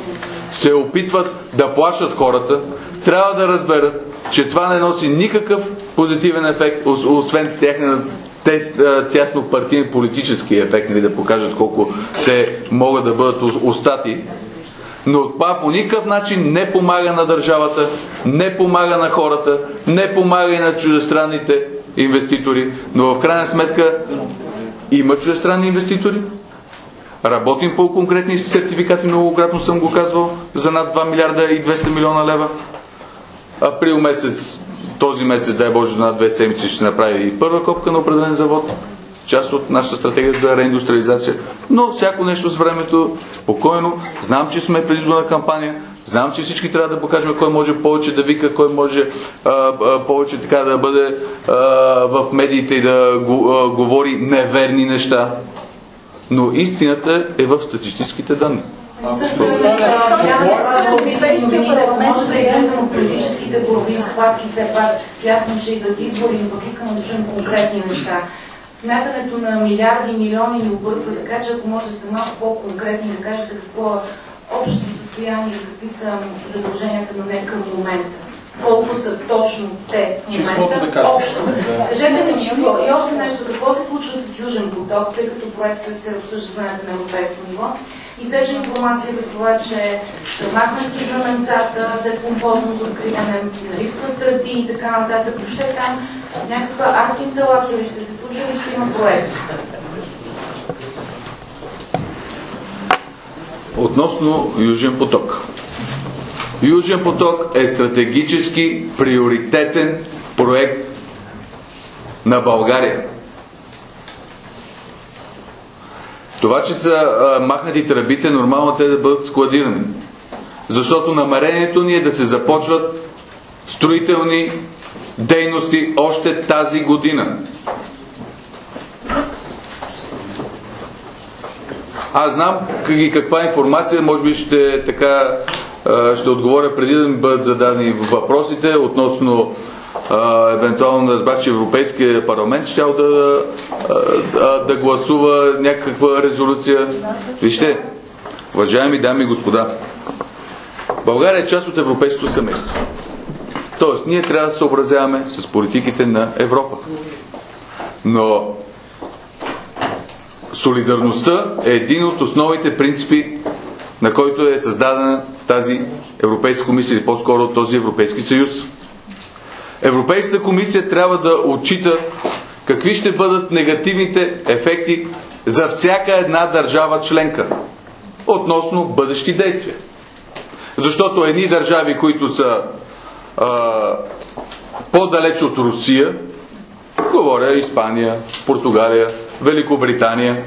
се опитват да плашат хората, трябва да разберат, че това не носи никакъв позитивен ефект, освен техния тясно партиен политически ефект, нали, да покажат колко те могат да бъдат устати. Но това по никакъв начин не помага на държавата, не помага на хората, не помага и на чуждестранните инвеститори. Но в крайна сметка има чуждестранни инвеститори. Работим по конкретни сертификати, многократно съм го казвал, за над два милиарда и двеста милиона лева. Април месец, този месец, дай Боже, на две седмици ще се направи и първа копка на определен завод. Част от нашата стратегия за реиндустриализация. Но всяко нещо с времето, спокойно. Знам, че сме предизборна кампания. Знам, че всички трябва да покажем кой може повече да вика, кой може а, а, повече така да бъде а, в медиите и да го, а, говори неверни неща. Но истината е в статистическите данни.
Европейския парламент може да излезем от политическите борби и схватки, все пак ясно, че идват избори, но пък искаме да чуем конкретни неща. Смятането на милиарди и милиони ни обърква, така че ако може да сте малко по-конкретни, да кажете какво е общото състояние и какви са задълженията на НЕК към момента. Колко са точно те в момента? Да общо. Кажете ми число. И още нещо, какво се случва с Южен поток, тъй като проектът се обсъжда, знаете, на европейско ниво. Изтече информация за това, че са махнати знаменцата след помпозното откриване, липсват тръби и така нататък. Въобще там някаква арт-инсталация ли ще се случва или ще има проект?
Относно Южен поток. Южен поток е стратегически приоритетен проект на България. Това, че са а, махнати тръбите, нормално те да бъдат складирани. Защото намерението ни е да се започват строителни дейности още тази година. Аз знам и каква информация, може би ще, така, ще отговоря преди да ми бъдат зададени въпросите относно Uh, евентуално разбрах, че Европейския парламент ще да, uh, да гласува някаква резолюция. Вижте, уважаеми дами и господа, България е част от европейското семейство. Тоест, ние трябва да се съобразяваме с политиките на Европа. Но солидарността е един от основните принципи, на който е създадена тази Европейска комисия, или по-скоро този Европейски съюз. Европейската комисия трябва да отчита какви ще бъдат негативните ефекти за всяка една държава членка относно бъдещи действия. Защото едни държави, които са а, по-далеч от Русия, говоря Испания, Португалия, Великобритания,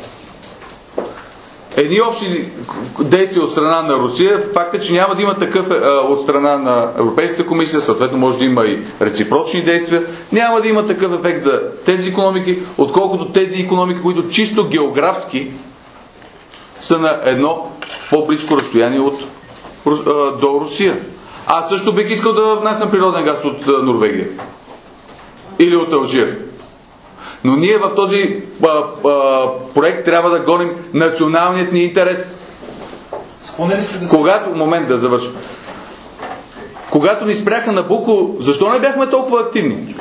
едни общи действия от страна на Русия, факт е, че няма да има такъв а, от страна на Европейската комисия, съответно може да има и реципрочни действия, няма да има такъв ефект за тези икономики, отколкото тези икономики, които чисто географски са на едно по-близко разстояние от, а, до Русия. Аз също бих искал да внасям природен газ от а, Норвегия или от Алжир. Но ние в този а, а, проект трябва да гоним националният ни интерес. Да... Когато, момент да завършим. Когато ни спряха Набуко, защо не бяхме толкова активни?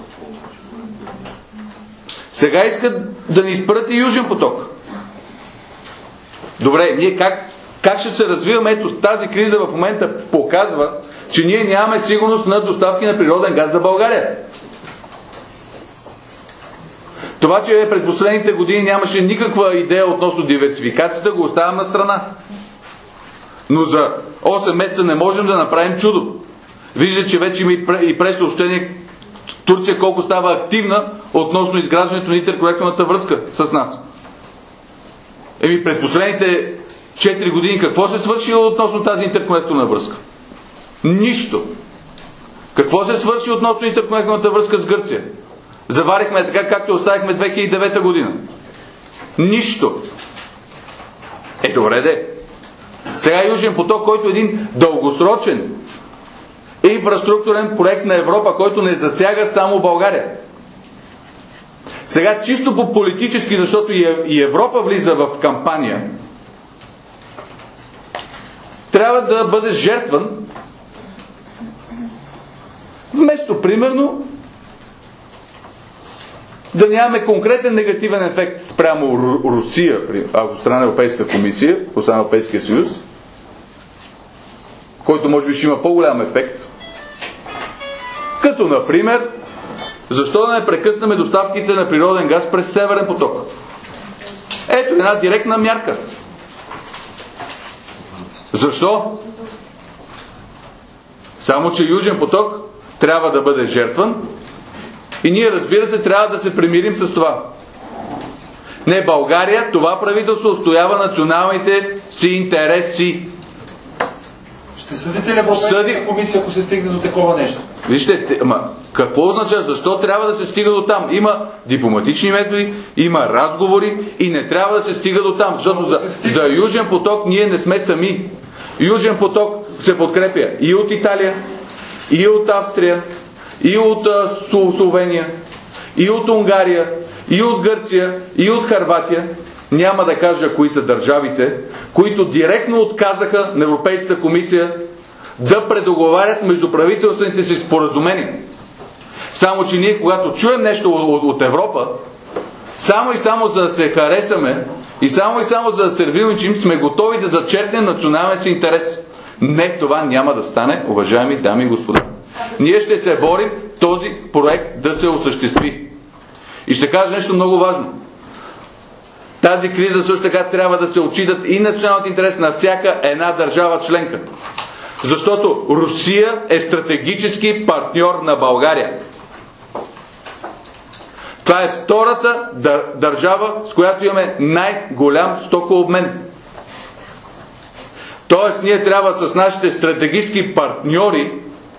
Сега искат да ни спрат и Южен поток. Добре, ние как, как ще се развиваме? Ето тази криза в момента показва, че ние нямаме сигурност на доставки на природен газ за България. Това, че пред последните години нямаше никаква идея относно диверсификацията, го оставям на страна. Но за осем месеца не можем да направим чудо. Виждате, че вече има и пресъобщение Турция колко става активна относно изграждането на интерконекторната връзка с нас. Еми, през последните четири години какво се свърши относно тази интерконекторна връзка? Нищо. Какво се свърши относно интерконекторната връзка с Гърция? Заварихме така, както оставихме две хиляди и девета година. Нищо. Е, добре де. Сега Южен поток, който е един дългосрочен инфраструктурен проект на Европа, който не засяга само България. Сега чисто по политически, защото и Европа влиза в кампания, трябва да бъде жертван, вместо, примерно, да нямаме конкретен негативен ефект спрямо Русия, ако страна Европейската комисия, от страна Европейския съюз, който може би ще има по-голям ефект, като, например, защо да не прекъснем доставките на природен газ през Северен поток? Ето една директна мярка. Защо? Само че Южен поток трябва да бъде жертван и ние, разбира се, трябва да се примирим с това. Не, България, това правителство отстоява националните си интереси.
Ще съдите ли Европейската Съди... комисия, ако се стигне до такова нещо?
Вижте, ама, какво означава? Защо трябва да се стига до там? Има дипломатични методи, има разговори и не трябва да се стига до там. Защото за, за Южен поток ние не сме сами. Южен поток се подкрепя и от Италия, и от Австрия, и от а, Словения, и от Унгария, и от Гърция, и от Хърватия. Няма да кажа кои са държавите, които директно отказаха на Европейската комисия да предоговарят между правителствените си споразумения. Само че ние, когато чуем нещо от, от Европа, само и само за да се харесаме и само и само за да сервилничим, сме готови да зачеркнем националния си интерес. Не, това няма да стане, уважаеми дами и господа. Ние ще се борим този проект да се осъществи. И ще кажа нещо много важно. Тази криза също така трябва да се отчитат и националните интерес на всяка една държава членка. Защото Русия е стратегически партньор на България. Това е втората държава, с която имаме най-голям стокообмен. Тоест, ние трябва с нашите стратегически партньори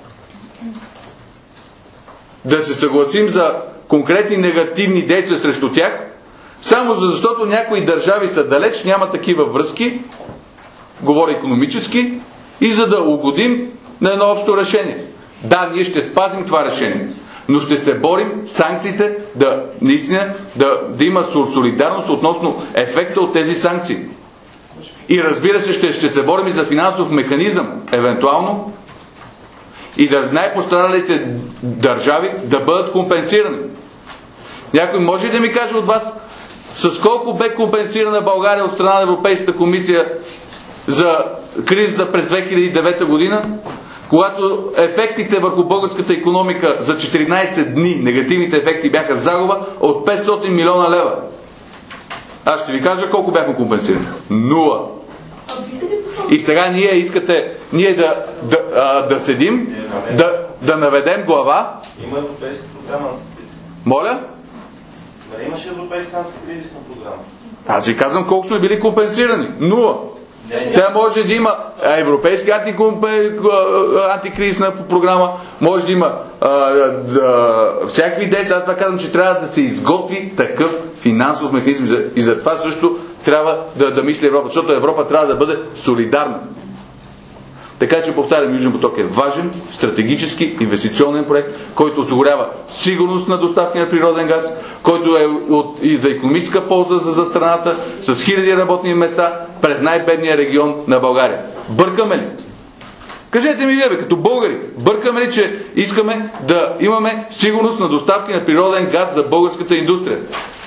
да се съгласим за конкретни негативни действия срещу тях, само защото някои държави са далеч, няма такива връзки, говоря икономически, и за да угодим на едно общо решение. Да, ние ще спазим това решение, но ще се борим санкциите да, наистина, да, да има солидарност относно ефекта от тези санкции. И разбира се, ще, ще се борим и за финансов механизъм, евентуално, и да най-пострадалите държави да бъдат компенсирани. Някой може ли да ми каже от вас с колко бе компенсирана България от страна на Европейската комисия за кризата през две хиляди и девета година, когато ефектите върху българската икономика за четиринайсет дни, негативните ефекти бяха загуба от петстотин милиона лева. Аз ще ви кажа колко бяхме компенсирани. Нула. И сега ние искате ние да, да, а, да седим, да, да наведем глава.
Има европейска програма.
Моля?
Нали имаше европейска антикризисна програма?
Аз ви казвам колко сме били компенсирани. Нула. Тя може да има европейска антикризисна програма, може да има а, да, всякакви действия. Аз това казвам, че трябва да се изготви такъв финансов механизъм и за това също трябва да, да мисли Европа, защото Европа трябва да бъде солидарна. Така че, повтарям, Южен поток е важен, стратегически, инвестиционен проект, който осигурява сигурност на доставки на природен газ, който е от, и за икономическа полза за, за страната, с хиляди работни места пред най-бедния регион на България. Бъркаме ли? Кажете ми вие, бе, като българи, бъркаме ли, че искаме да имаме сигурност на доставки на природен газ за българската индустрия?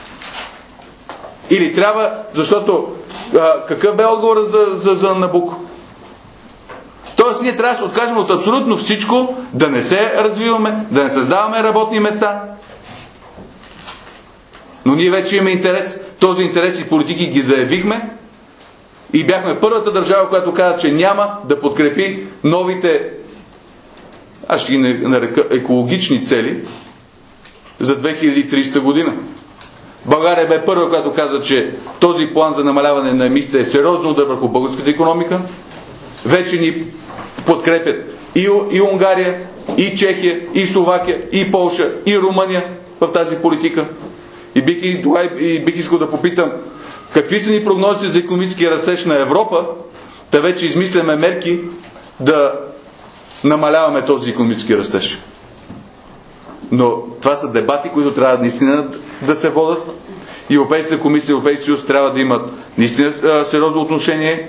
Или трябва, защото а, какъв бе отговорът за, за, за Набуко? Тоест ние трябва да се откажем от абсолютно всичко, да не се развиваме, да не създаваме работни места. Но ние вече имаме интерес, този интерес и политики ги заявихме и бяхме първата държава, която каза, че няма да подкрепи новите, аз ще ги нарека, екологични цели за две хиляди и тридесета година. България бе първа, която каза, че този план за намаляване на емисиите е сериозно удар върху българската икономика. Вече ни подкрепят и, и Унгария, и Чехия, и Словакия, и Полша, и Румъния в тази политика. И бих, и, и бих искал да попитам, какви са ни прогнозите за икономическия растеж на Европа, да вече измисляме мерки да намаляваме този икономически растеж. Но това са дебати, които трябва наистина да се водят. И Европейската комисия, Европейския съюз трябва да имат наистина сериозно отношение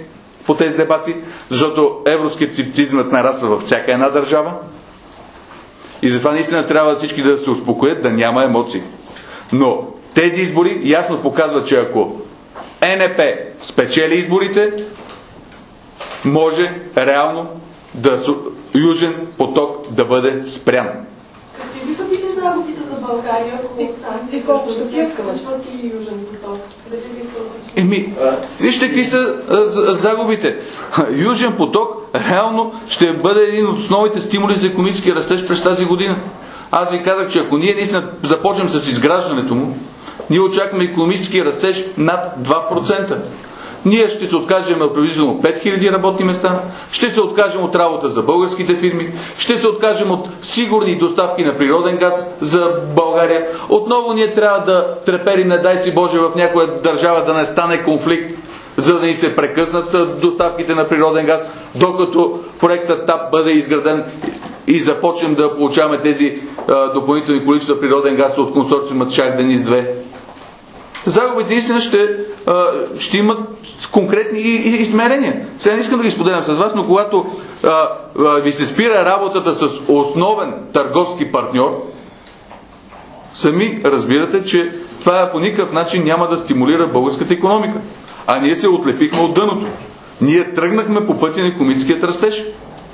по тези дебати, защото евроскептицизмът нараства във всяка една държава и затова наистина трябва всички да се успокоят, да няма емоции. Но тези избори ясно показват, че ако Е Ен Пе спечели изборите, може реално да Южен поток да бъде спрян.
Какви биха били загубите за България, ако санкции ще се изключват и Южен поток?
Еми, вижте какви са а, загубите. Южен поток реално ще бъде един от основните стимули за икономически растеж през тази година. Аз ви казах, че ако ние наистина започнем с изграждането му, ние очакваме икономически растеж над два процента. Ние ще се откажем от приблизително пет хиляди работни места, ще се откажем от работа за българските фирми, ще се откажем от сигурни доставки на природен газ за България. Отново ние трябва да треперим, не дай си Боже, в някоя държава да не стане конфликт, за да ни се прекъснат доставките на природен газ, докато проектът ТАП бъде изграден и започнем да получаваме тези а, допълнителни количества природен газ от консорциума Шах Дениз две. Загубите наистина ще, а, ще имат конкретни измерения. Сега не искам да ги споделям с вас, но когато а, а, ви се спира работата с основен търговски партньор, сами разбирате, че това по никакъв начин няма да стимулира българската икономика. А ние се отлепихме от дъното. Ние тръгнахме по пътя на икономическият растеж.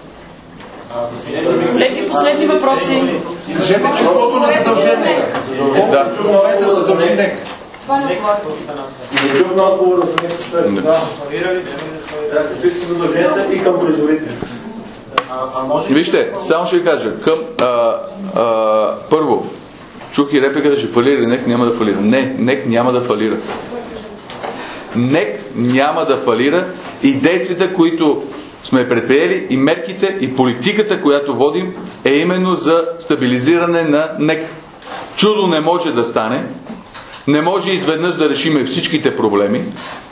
Колеги, последни въпроси.
Кажете числото на задължение. Колко
Да.
в момента са дължи НЕК?
Това не е това.
Не чух на отговора за нещо. Да, какви са задълженията и към производителите?
Вижте, само ще ви кажа. Към, а, а, първо, чух и репликата, ще фалира, НЕК няма да фалира. Не, НЕК няма да фалира. НЕК няма да фалира и действията, които сме предприели, и мерките, и политиката, която водим, е именно за стабилизиране на НЕК. Чудо не може да стане, не може изведнъж да решиме всичките проблеми,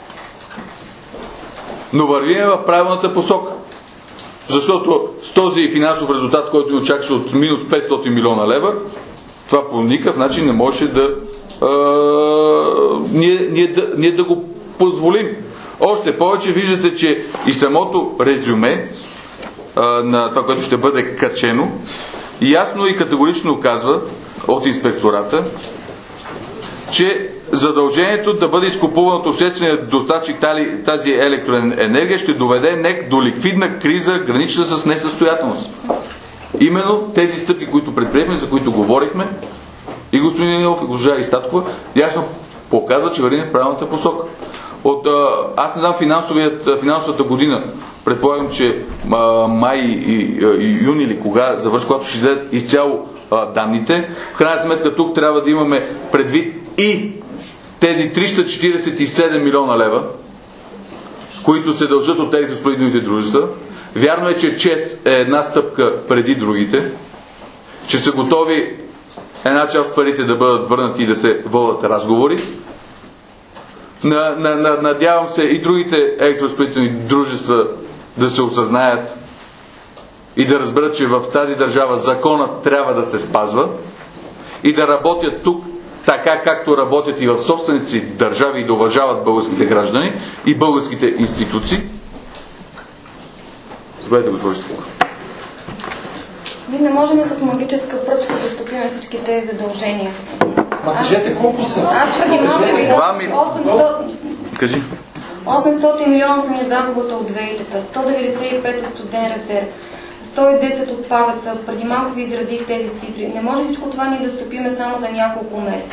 но вървиме в правилната посока. Защото с този финансов резултат, който ни очакваше от минус петстотин милиона лева, това по никакъв начин не може да, а, ние, ние, да ние да го позволим. Още повече виждате, че и самото резюме а, на това, което ще бъде качено, ясно и категорично казва от инспектората, че задължението да бъде изкупувано от обществения доставчик тази електроенергия ще доведе НЕК до ликвидна криза, гранична с несъстоятелност. Именно тези стъпки, които предприехме, за които говорихме, и господин Енилов, и госпожа Истаткова, ясно показва, че вървим в правилната посока. От, а, аз не знам финансовата година, предполагам, че а, май и, и юни или кога завърши, когато ще излезат изцяло а, данните. В крайна сметка тук трябва да имаме предвид и тези триста четиридесет и седем милиона лева, които се дължат от електроразпределителните дружества. Вярно е, че ЧЕЗ е една стъпка преди другите, че са готови една част от парите да бъдат върнати и да се водят разговори. На, на, на, надявам се и другите електроразпределителни дружества да се осъзнаят и да разберат, че в тази държава законът трябва да се спазва и да работят тук така, както работят и в собствените си държави и да уважават българските граждани и българските институции. Заповядайте, госпожо Стефанова.
Ние не можем с магическа пръчка да стопим всички тези задължения.
Ма кажете колко са?
Аз ще имам осемстотин.
Кажи.
осемстотин милиона са ни загубата от веитата, сто деветдесет и пет от студен резерв, сто и десет от павеца. Преди малко ви изредих тези цифри. Не може всичко това ни да стопиме само за няколко месеца.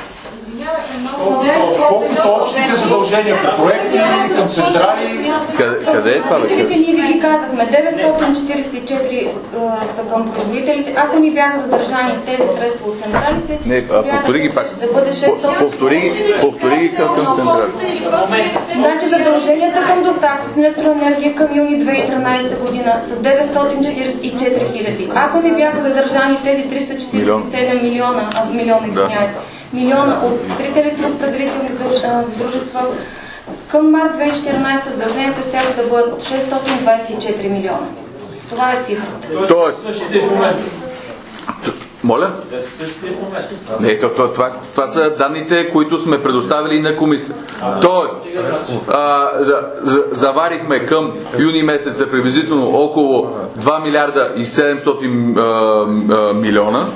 Колко са общите задължения по проекти, към централи?
Къде, къде е това, бе?
Производителите ние ви ги казахме. деветстотин четиридесет и четири uh, са към производителите. Ако ни бяха задържани тези средства от централите,
не, а, повтори ги пак.
Да бъде шестстотин.
Повтори ги, повтори ги към, към централи.
Значи задълженията към доставка с електроенергия към юни две хиляди и тринадесета година са деветстотин четиридесет и четири хиляди. Ако ни бяха задържани тези триста четиридесет и седем милиона, а, милиона, извиняйте, милиона от трите електроразпределителни дружества, към март две хиляди и четиринадесета задълженията ще да бъдат шестстотин двадесет и четири милиона. Това е цифрата.
Тоест, Моля?
Те са същите в момента.
Не, това, това, това са данните, които сме предоставили на комисия. Тоест, а, за, за, заварихме към юни месеца приблизително около два милиарда и седемстотин а, а, милиона.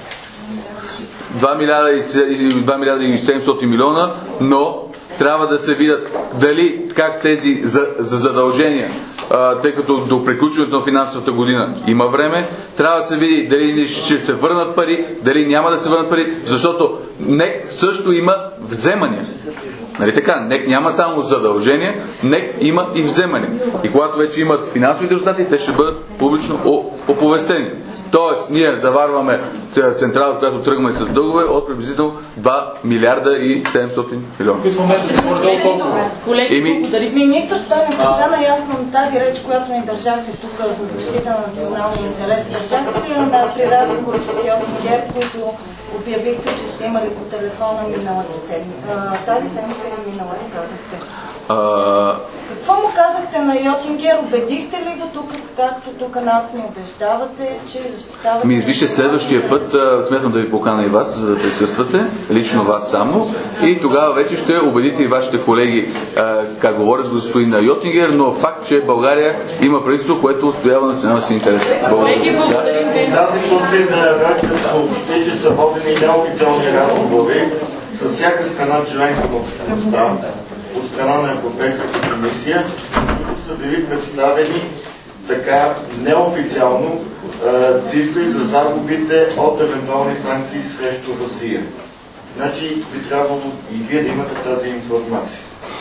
два милиарда и седемстотин милиона, но трябва да се видят дали как тези за, за задължения, а, тъй като до приключването на финансовата година има време, трябва да се види дали ще се върнат пари, дали няма да се върнат пари, защото НЕК също има вземания. Нали така? НЕК няма само задължения, НЕК има и вземания. И когато вече имат финансовите резултати, те ще бъдат публично оповестени. Тоест, ние заварваме централа, която тръгваме с дългове от приблизително два милиарда и седемстотин милиона.
В момента се горе-долу толкова.
Колеги,
Министър Стойнев, стана ясно тази реч, която ни държахте тук за защита на националния интерес. Държахте ли да при разговорите с Йосиф Гер, които обявихте, че сте имали по телефона миналата седмица? Тази седмица или миналата казахте?
А...
Какво му казахте на Йотингер? Убедихте ли го тук, както тук нас ни убеждавате, че защитавате...
Ми, вижте, следващия път а, смятам да ви покана и вас, за да присъствате, лично вас само, и тогава вече ще убедите и вашите колеги, а, как говоря с господин Йотингер, но факт, че България има правителство, което отстоява националния си интерес.
колеги, благодарим ви.
Тази сутрин радиото съобщи, че са водени неофициални разговори с всяка страна членка на общността, от страна на Европейската комисия, които са били представени така неофициално е, цифри за загубите от евентуални санкции срещу Русия. Значи би трябвало и вие да имате тази информация.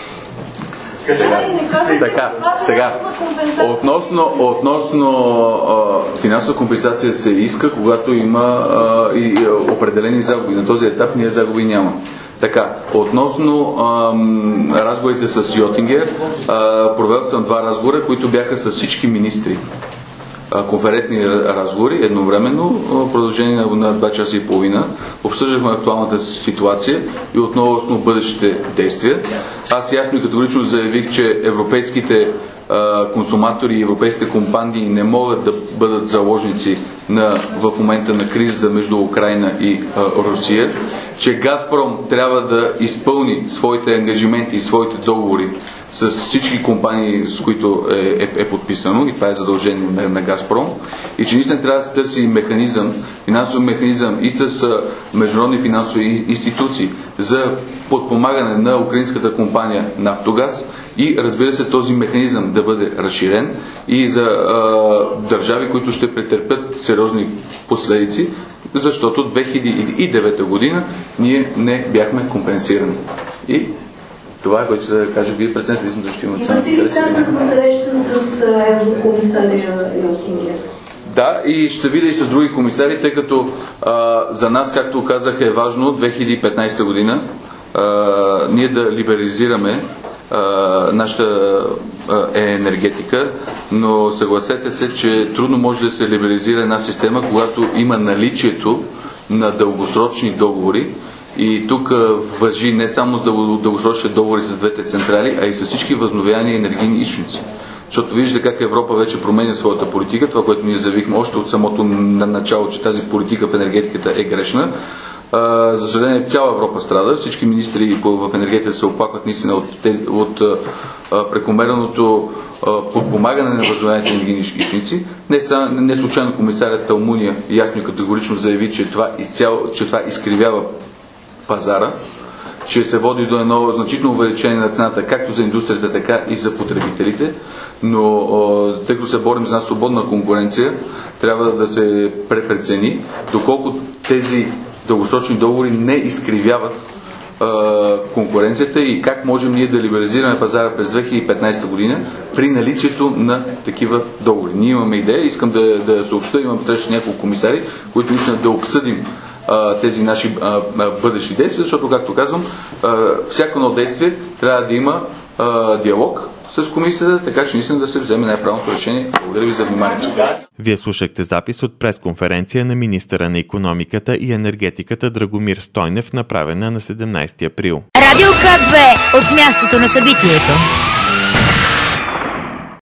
Сега, така, сега, относно, относно а, финансова компенсация се иска, когато има а, и, а, определени загуби. На този етап ние загуби няма. Така, относно ам, разговорите с Йотингер, а, провел съм два разговора, които бяха с всички министри. А, конферентни разговори, едновременно, в продължение на, на два часа и половина. Обсъждахме актуалната ситуация и относно бъдещите действия. Аз ясно и категорично заявих, че европейските а, консуматори и европейските компании не могат да бъдат заложници на, в момента на кризата между Украйна и а, Русия, че Газпром трябва да изпълни своите ангажименти и своите договори с всички компании, с които е, е, е подписано, и това е задължение на, на Газпром, и че наистина трябва да се търси механизъм, финансов механизъм и с а, международни финансови институции за подпомагане на украинската компания Нафтогаз, и разбира се този механизъм да бъде разширен и за а, държави, които ще претърпят сериозни последици, защото две хиляди и девета година ние не бяхме компенсирани. И това е, което ще да кажа, вие преценете, за да ще има национални интереси.
Имате ли да се среща с еврокомисаря Йотингер?
Да, и ще се видя и с други комисари, тъй като а, за нас, както казах, е важно две хиляди и петнадесета година а, ние да либерализираме Uh, нашата uh, е енергетика, но съгласете се, че трудно може да се либерализира една система, когато има наличието на дългосрочни договори, и тук uh, важи не само с дългосрочни договори с двете централи, а и с всички възобновяеми енергийни източници. Защото виждате как Европа вече променя своята политика, това, което ние заявихме още от самото начало, че тази политика в енергетиката е грешна. Uh, за съжаление, цяла Европа страда. Всички министри в енергетиката се оплакват наистина от, тези, от uh, прекомерното uh, подпомагане на възобновяемите енергийни източници. Не, не случайно комисарят Алмуния ясно и категорично заяви, че това, изцяло, че това изкривява пазара, че се води до едно значително увеличение на цената както за индустрията, така и за потребителите. Но uh, тъй като се борим за една свободна конкуренция, трябва да се препрецени доколко тези дългосрочни договори не изкривяват а, конкуренцията и как можем ние да либерализираме пазара през две хиляди и петнадесета година при наличието на такива договори. Ние имаме идея, искам да, да съобща, имам среща с няколко комисари, които наистина да обсъдим а, тези наши а, а, бъдещи действия, защото, както казвам, а, всяко едно действие трябва да има а, диалог с комисията, така че наистина да се вземе най-правилното решение. Благодаря ви за вниманието.
Вие слушахте запис от пресконференция на министъра на икономиката и енергетиката Драгомир Стойнев, направена на седемнадесети април.
Радио К две от мястото на събитието.